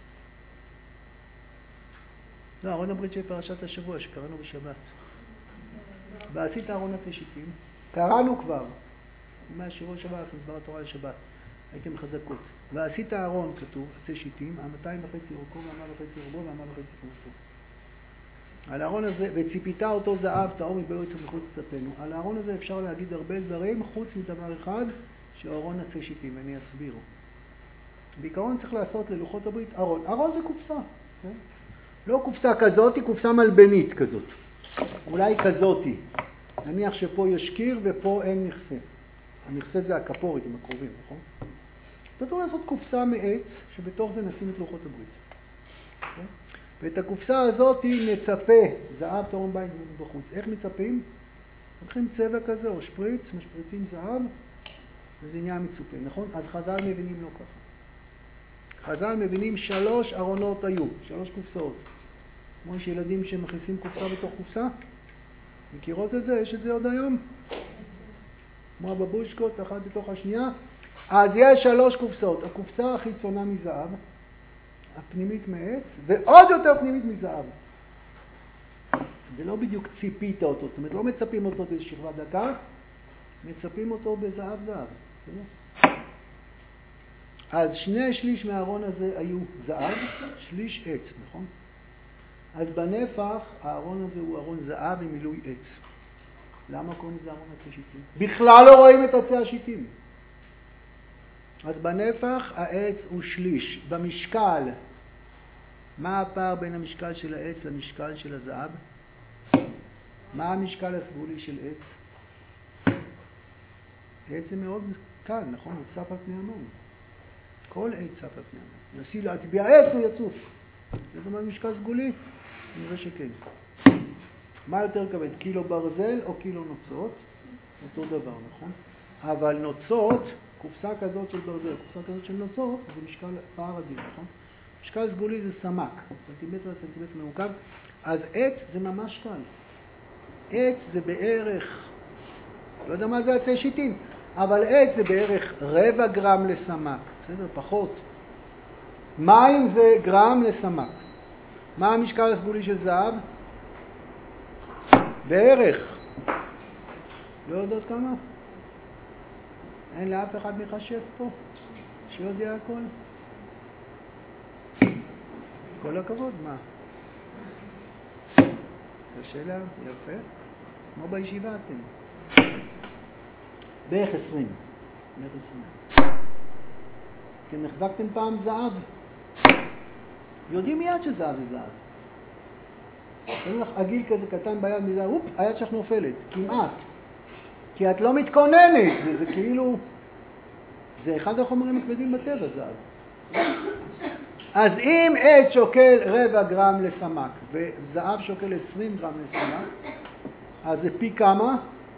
לא, ארון הברית של פרשת השבוע שקראנו בשבת. ועשית ארון התשיטים, קראנו כבר. מהשירות שבת, מדבר התורה לשבת. הייתם חזקות. ועשית הארון, כתוב, התשיטים, 2.5 אורכו, 1.5 רבו, 1.5 כנפו. על הארון הזה, וציפיתה אותו זהב, טהור מבאו יצא מחוץ לצפנו. על הארון הזה אפשר להגיד הרבה דברים, חוץ מדבר אחד, שהארון התשיטים, ואני אסביר. בעיקרון צריך לעשות ללוחות הברית ארון. ארון זה קופסה, כן? לא קופסה כזאת, היא קופסה מלבנית כזאת. אולי כזאת. נניח שפה יש קיר ופה אין נכסה. הנכסה זה הכפורת עם הקרובים, נכון? צריך לעשות קופסה מעץ, שבתוך זה נשים את לוחות הברית. כן? ואת הקופסה הזאת נצפה, זהב טהור בית בחוץ. איך מצפים? לוקחים צבע כזה או שפריץ, משפריצים זהב, וזה נהיה מצופה, נכון? אז חז"ל מבינים לא ככה. חז"ל מבינים 3 ארונות היו, 3 קופסאות. כמו שילדים שמכניסים קופסה בתוך קופסה, מכירות את זה? יש את זה עוד היום? כמו הבבושקות, אחת בתוך השנייה. אז יש 3 קופסאות. הקופסה החיצונה מזהב, הפנימית מעץ, ועוד יותר פנימית מזהב. זה לא בדיוק ציפית אותו, זאת אומרת, לא מצפים אותו בשכבה דקה, מצפים אותו בזהב זהב. אז 2/3 מהארון הזה היו זהב, 1/3 עץ, נכון? אז בנפח, הארון הזה הוא ארון זהב עם מילוי עץ. למה קוראים לזה ארון התשיטים? בכלל לא רואים את עצי השיטים. אז בנפח העץ הוא 1/3. במשקל מה הפער בין המשקל של העץ למשקל של הזהב? מה המשקל הסגולי של עץ? עץ זה מאוד קל, נכון? הוא צף על פני המים. כל עץ צף על פני המים. נסי להטביע עץ, הוא יצוף. זאת אומרת משקל סגולי? נראה שכן. מה יותר כבד? קילו ברזל או קילו נוצות? אותו דבר, נכון? אבל נוצות, קופסה כזאת של ברזל, קופסה כזאת של נוצות, זה משקל פער אדיר, נכון? משקל סגולי זה סמ"ק, סנטימטר לסנטימטר מרוכב, אז עץ זה ממש קל. עץ זה בערך, לא יודע מה זה עצי שיטים, אבל עץ זה בערך 0.25 גרם לסמ"ק, בסדר? פחות. מים זה גרם לסמ"ק. מה המשקל הסגולי של זהב? בערך. לא יודעות כמה? אין לאף אחד מחשב פה שיודע הכל? כל הכבוד, מה? קשה לה, יפה. כמו בישיבה אתם. בערך 20. אתם החזקתם פעם זהב? יודעים מיד שזהב זה זהב. אין לך עגיל כזה קטן ביד מזה, היד שלך נופלת, כמעט. כי את לא מתכוננת, זה כאילו, זה אחד החומרים הכבדים בטבע, זהב. אז אם עץ שוקל 0.25 גרם לסמ"ק, וזהב שוקל 20 גרם לסמ"ק, אז זה פי כמה?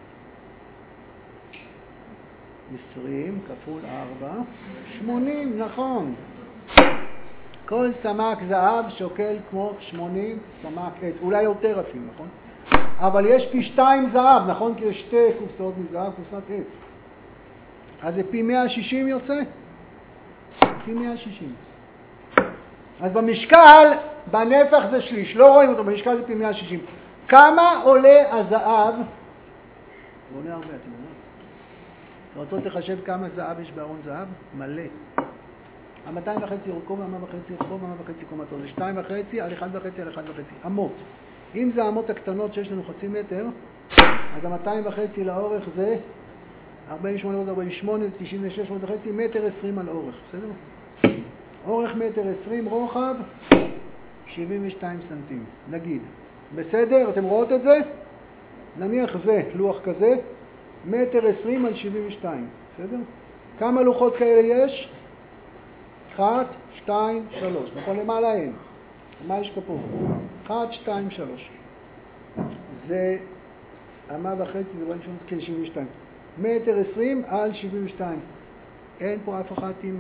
20 כפול 4, 80, נכון. כל סמ"ק זהב שוקל כמו 80 סמ"ק עץ, אולי יותר אפילו, נכון? אבל יש פי 2 זהב, נכון? כי יש 2 קופסאות מזהב, קופסת עץ. אז זה פי 160 יוצא? פי 160. אז במשקל, בנפח זה שליש, לא רואים אותו, במשקל זה פי 160. כמה עולה הזהב? זה עולה הרבה, אתם יודעים. אתם רוצות לחשב כמה זהב יש בארון זהב? מלא. 2.5 אורכו ו1.5 אורכו ו1.5 קומתו. זה 2.5 על 1.5 על 1.5. אמות. אם זה האמות הקטנות שיש לנו חצי מטר, אז 2.5 לאורך זה 48 ועוד 48, 96 ועוד חצי, 1.20 מטר על אורך. בסדר? אורך 1.20 מטר, רוחב 72 סנטים, נגיד. בסדר? אתם רואות את זה? נניח זה, לוח כזה, 1.20 מטר על 72. בסדר? כמה לוחות כאלה יש? 1, 2, 3. נכון, למעלה אין. מה יש כפור? 1, 2, 3. זה 1.5, זה בוא נשמע כן 72. 1.20 מטר על 72. אין פה אף אחת עם...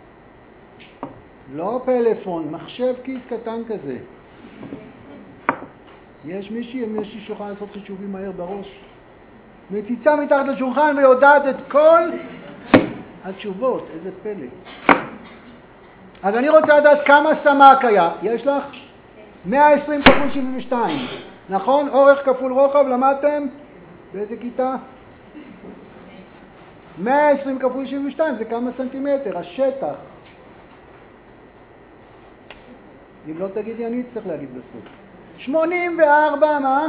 לא פלאפון, מחשב כיס קטן כזה. יש מישהי שיוכל לעשות חישובים מהר בראש. מציצה מתחת לשולחן ויודעת את כל התשובות. איזה פלא. אז אני רוצה לדעת כמה סמ"ק היה. יש לך? 120 כפול 72. נכון? אורך כפול רוחב, למדתם? באיזה כיתה? 120 כפול 72 זה כמה סנטימטר, השטח. אם לא תגידי, אני צריך להגיד בסוף. 84, מה?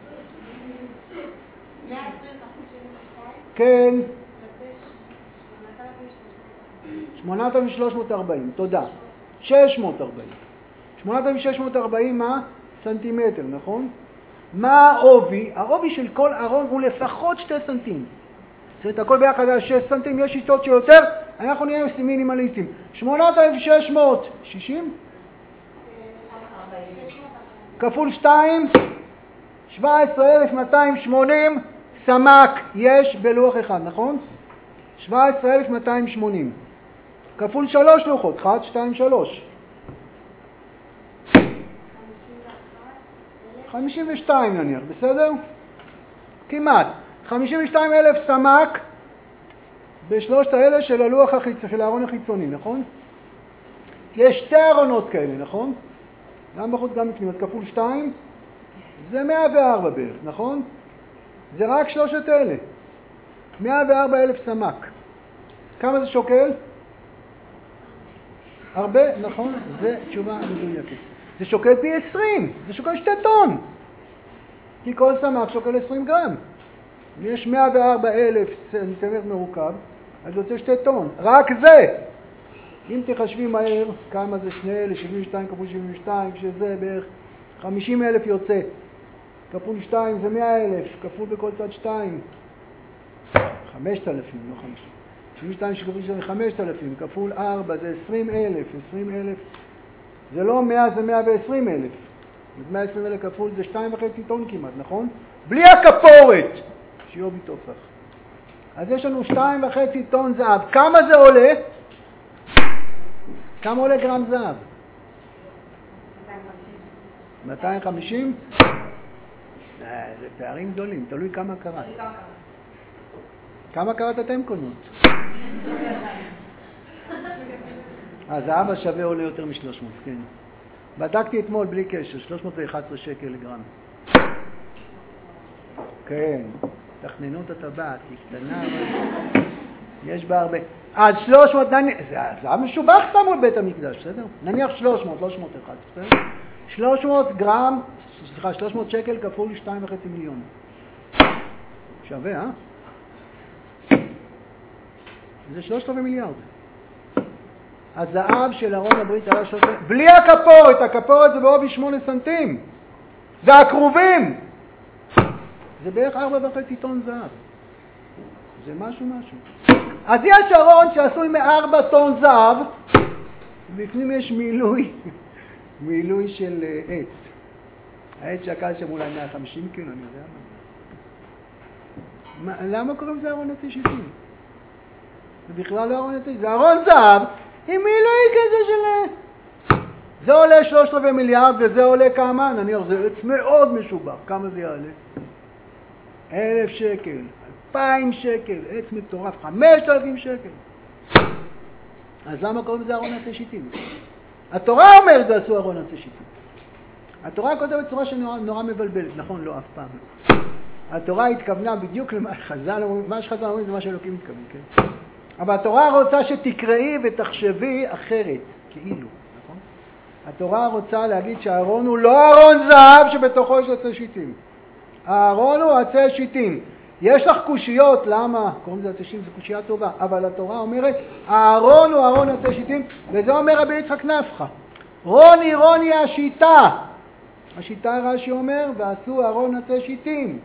120 כפול 72? כן. 8,340. 8,340, תודה. 640. 8,640 מה? סנטימטר, נכון? מה העובי? העובי של כל ארון הוא לפחות 2 סנטים. זאת אומרת, הכל ביחד היה 6 סנטים, יש שיטות שיותר, אנחנו נהיה מינימליסטים. 8,660? כפול 2, 17,280 סמ"ק יש בלוח אחד, נכון? 17,280. כפול 3 לוחות, 1, 2, 3. 52 נניח, בסדר? כמעט. 52,000 סמ"ק בשלושת האלה של הלוח החיצוני, של הארון החיצוני, נכון? יש 2 ארונות כאלה, נכון? גם בחוץ גם בפנים, אז כפול 2 זה 104 בערך, נכון? זה רק 3 אלה. 104,000 סמ"ק. כמה זה שוקל? הרבה, נכון? זה תשובה מדויקת. זה שוקל פי 20, זה שוקל 2 טון. כי כל סמ"ק שוקל 20 גרם. אם יש 104,000 סנטימטר מרוכב, אז יוצא 2 טון. רק זה. אם תחשבי מהר, כמה זה 2 אלה, 72 כפול 72, כשזה בערך 50,000 יוצא. כפול 2 זה 100,000, כפול בכל צד 2. 5,000, לא 50. 72 שכפול 2 זה 5,000, כפול 4 זה 20,000. 20,000 זה לא 100, זה 120,000. אז 120,000 כפול זה 2.5 טון כמעט, נכון? בלי הכפורת, שיהיו בתופח. אז יש לנו 2.5 טון זהב. כמה זה עולה? כמה עולה גרם זהב? 250? זה פערים גדולים, תלוי כמה קרת. כמה קרת אתם קונות? הזהב השווה עולה יותר מ-300, כן. בדקתי אתמול בלי קשר, 311 שקל לגרם. כן, תכננות הטבעת, היא קטנה, יש בה הרבה. אז 300, זה משובח שמו בבית המקדש, בסדר? נניח 300, לא 301, בסדר? 300 גרם, סליחה, 300 שקל כפול 2.5 מיליון. שווה, אה? זה 3 מיליארד. הזהב של ארון הברית היה 3, בלי הכפורת, הכפורת זה בעובי 8 סנטים. זה הכרובים. זה בערך 4.5 טון זהב. זה משהו. אז יש ארון שעשוי מ4 טון זהב, ובפנים יש מילוי של עץ. העץ שקל שם אולי 150 קילו, אני יודע מה. למה קוראים זה ארון עצי שיטים? זה בכלל לא ארון עצי, זה ארון זהב עם מילוי כזה של... זה עולה 3 מיליארד וזה עולה כמה? נניח זה עץ מאוד משובח. כמה זה יעלה? 1,000 שקל, 2,000 שקל, עץ מטורף, 5,000 שקל. אז למה קוראים לזה ארון עצי שיטים? התורה אומרת זה עשו ארון עצי שיטים. התורה כותבת בצורה שנורא מבלבלת, נכון? לא, אף פעם לא. התורה התכוונה בדיוק למה שחז"ל אומרים, זה מה שאלוקים מתכוון, כן? אבל התורה רוצה שתקראי ותחשבי אחרת, כאילו, נכון? התורה רוצה להגיד שהארון הוא לא ארון זהב שבתוכו יש עצי שיטים. הארון הוא עצי שיטים. יש לך קושיות, למה? קוראים לזה עצי שיטים, זו קושייה טובה, אבל התורה אומרת, הארון הוא ארון עצי שיטים, וזה אומר רבי יצחק נפחא. רוני השיטה. השיטה רש"י אומר, ועשו ארון עצי שיטים.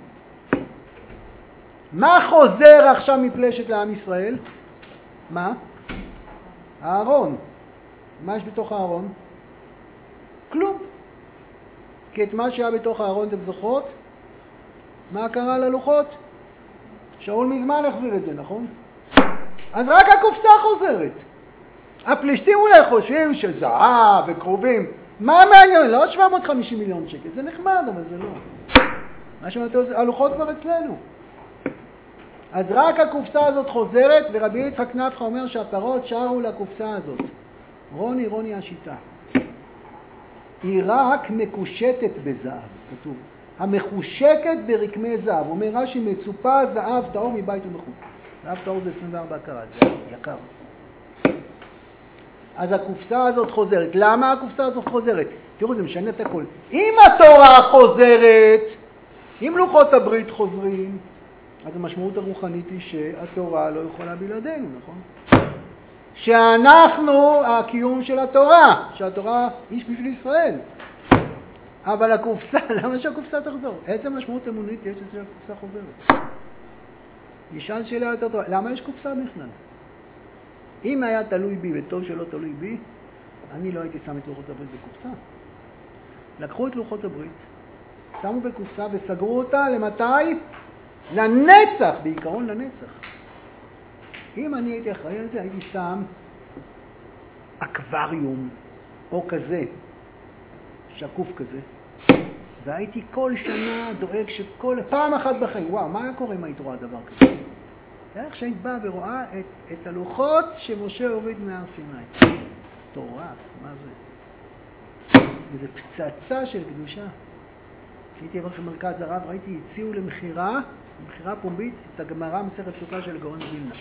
מה חוזר עכשיו מפלשת לעם ישראל? מה? הארון. מה יש בתוך הארון? כלום. כי את מה שהיה בתוך הארון אתם זוכרות? מה קרה ללוחות? שאול מזמן החזיר את זה, נכון? אז רק הקופסה חוזרת. הפלישתים אולי חושבים שזהב וקרובים. מה מעניין? לא 750 מיליון שקל. זה נחמד, אבל זה לא. מה שאומרת, הלוחות כבר אצלנו. אז רק הקופסה הזאת חוזרת, ורבי יצחק נפחא אומר שהפרות שרו לקופסה הזאת. רוני השיטה. היא רק מקושטת בזהב, כתוב. המחושקת ברקמי זהב. אומר רש"י, מצופה זהב טהור מבית ומחוץ. זהב טהור זה 24 קראט, זה יקר. אז הקופסה הזאת חוזרת. למה הקופסה הזאת חוזרת? תראו, זה משנה את הכל. אם התורה חוזרת, אם לוחות הברית חוזרים, אז המשמעות הרוחנית היא שהתורה לא יכולה בלעדינו, נכון? שאנחנו הקיום של התורה, שהתורה היא בשביל ישראל. אבל הקופסה, למה שהקופסה תחזור? עצם משמעות אמונית יש לזה שהקופסה חוזרת. נשאל שאלה יותר טובה, למה יש קופסה בכלל? אם היה תלוי בי וטוב שלא תלוי בי, אני לא הייתי שם את לוחות הברית בקופסה. לקחו את לוחות הברית, שמו בקופסה וסגרו אותה למתי? לנצח, בעיקרון לנצח. אם אני הייתי אחראי על זה, הייתי שם אקווריום או כזה, שקוף כזה, והייתי כל שנה דואג פעם אחת בחיים, וואו, מה היה קורה אם היית רואה דבר כזה? זה איך שהיית באה ורואה את הלוחות שמשה הוריד מהר סיני. מטורף, מה זה? וזה פצצה של קדושה. כשהייתי עבר במרכז הרב, ראיתי, הציעו למחירה פומבית, את הגמרא מסכת סוכה של הגאון מווילנה.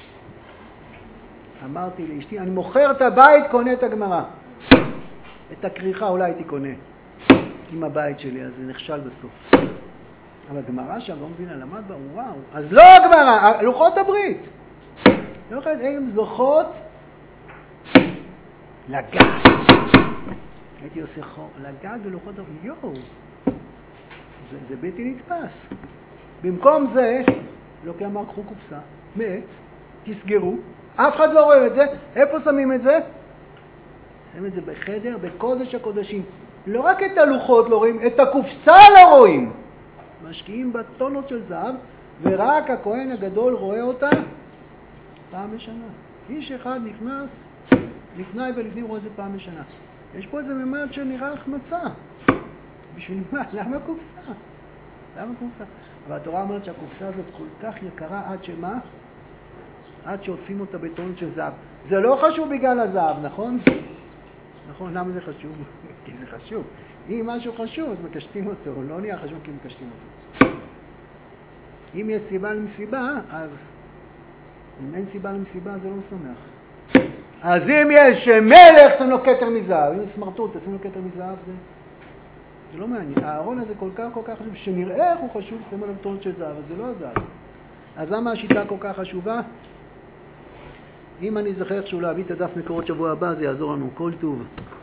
אמרתי לאשתי, אני מוכר את הבית, קונה את הגמרא. את הכריכה אולי הייתי קונה עם הבית שלי, אז זה נכשל בסוף. אבל הגמרא שהגאון מווילנה למד בה, וואו. אז לא הגמרא, לוחות הברית. לא אחד, הם זוכות לגעת. הייתי עושה חור, לגעת בלוחות יואו, זה בלתי נתפס. במקום זה, אלוקי אמר, קחו קופסה, מעץ, תסגרו, אף אחד לא רואה את זה, איפה שמים את זה? שמים את זה בחדר, בקודש הקודשים. לא רק את הלוחות לא רואים, את הקופסה לא רואים. משקיעים בטונות של זהב, ורק הכהן הגדול רואה אותה פעם בשנה. איש אחד נכנס, לפני ולפנים רואה את זה פעם בשנה. יש פה איזה ממד שנראה החמצה. בשביל מה? למה קופסה? למה קופסה? אבל התורה אומרת שהקופסה הזאת כל כך יקרה עד שמה? עד שעוטפים אותה בטונות של זהב. זה לא חשוב בגלל הזהב, נכון? נכון, למה זה חשוב? כי זה חשוב. אם משהו חשוב, אז מקשטים אותו. לא נהיה חשוב כי מקשטים אותו. אם יש סיבה למסיבה, אז אם אין סיבה למסיבה, זה לא משמח. אז אם יש מלך, תשים לו כתר מזהב. אם יש סמרטוט, תשים לו כתר מזהב, זה לא מעניין. הארון הזה כל כך חשוב, שנראה איך הוא חשוב, שים עליו טונות של זהב, אז זה לא הזהב. אז למה השיטה כל כך חשובה? אם אני זוכר איכשהו להביא את הדף מקורות שבוע הבא, זה יעזור לנו. כל טוב.